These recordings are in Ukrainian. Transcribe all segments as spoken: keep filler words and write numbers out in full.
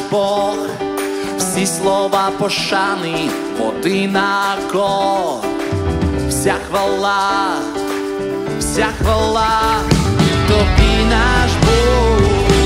Бог, всі слова пошани одинаково. Вся хвала, вся хвала тобі, наш Бог.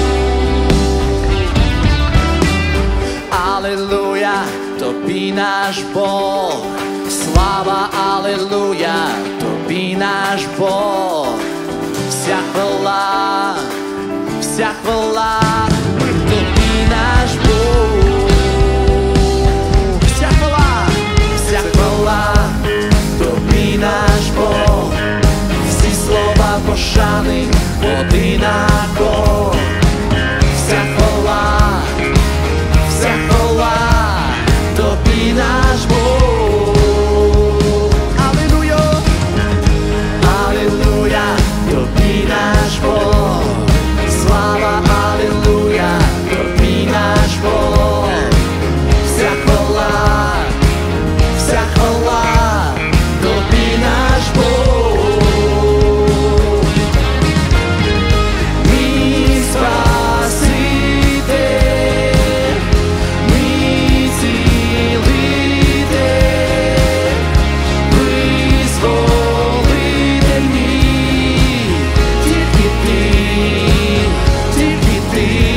Алілуя, тобі наш Бог. Слава, алілуя, тобі наш Бог. Вся хвала, вся хвала тобі, наш Бог. Вся хвала, вся хвала тобі, наш Бог. Всі слова пошани одинаково. Вся хвала, вся хвала тобі, наш Бог. Алілуя, алілуя, тобі наш Бог. Слава, алілуя, тобі наш Бог. Вся хвала, вся хвала тобі, наш Бог. Мій Спаситель, мій Цілитель, Визволитель мій. Тільки ти, тільки ти,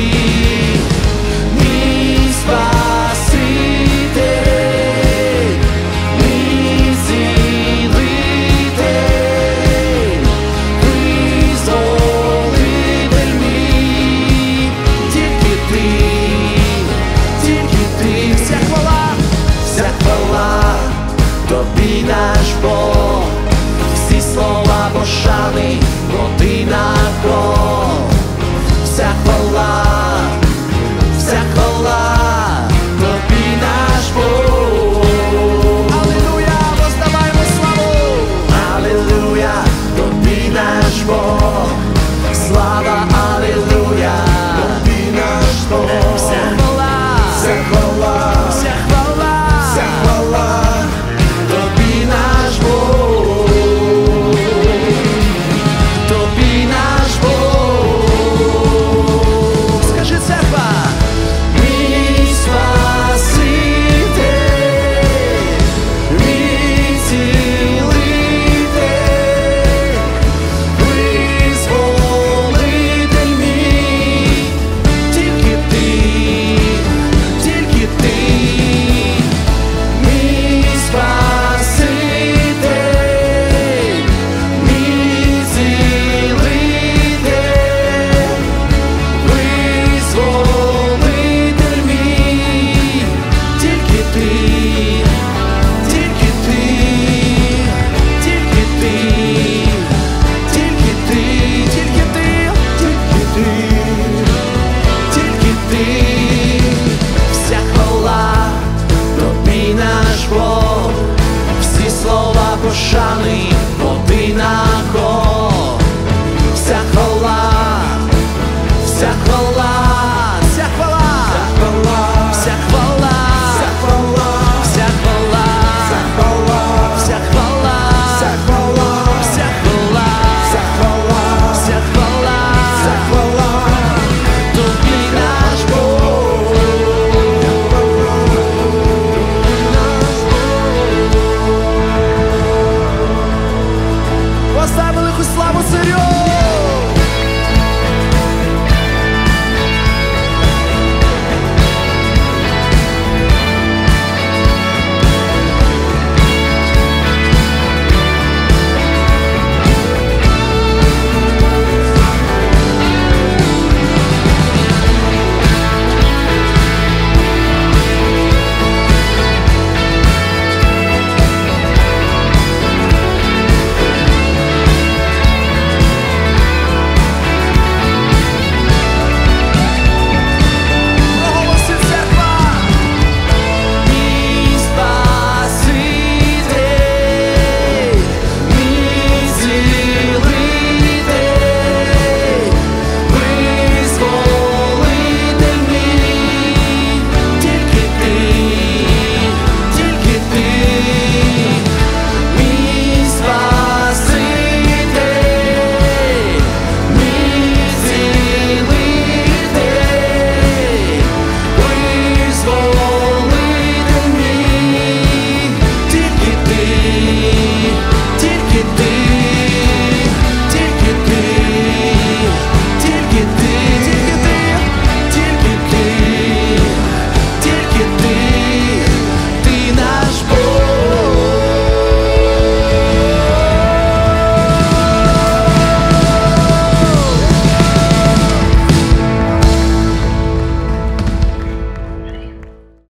мій Спаситель, мій Цілитель, Визволитель мій. Тільки ти, тільки ти. Вся хвала, вся хвала тобі, наш Бог. Всі слова пошани тобі, наш